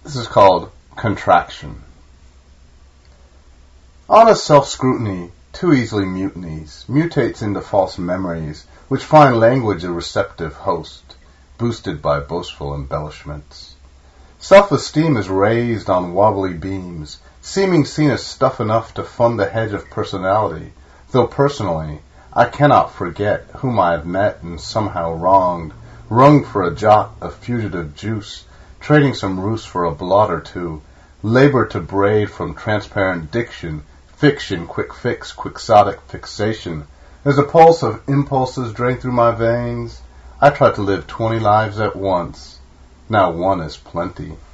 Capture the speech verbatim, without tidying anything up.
This is called contraction. Honest self-scrutiny too easily mutinies, mutates into false memories, which find language a receptive host, boosted by boastful embellishments. Self-esteem is raised on wobbly beams, seeming seen as stuff enough to fund a hedge of personality, though personally I cannot forget whom I have met and somehow wronged, wrung for a jot of fugitive juice, trading some ruse for a blot or two, labor to braid from transparent diction, fiction, quick fix, quixotic fixation. As a pulse of impulses drain through my veins, I try to live twenty lives at once. Now one is plenty.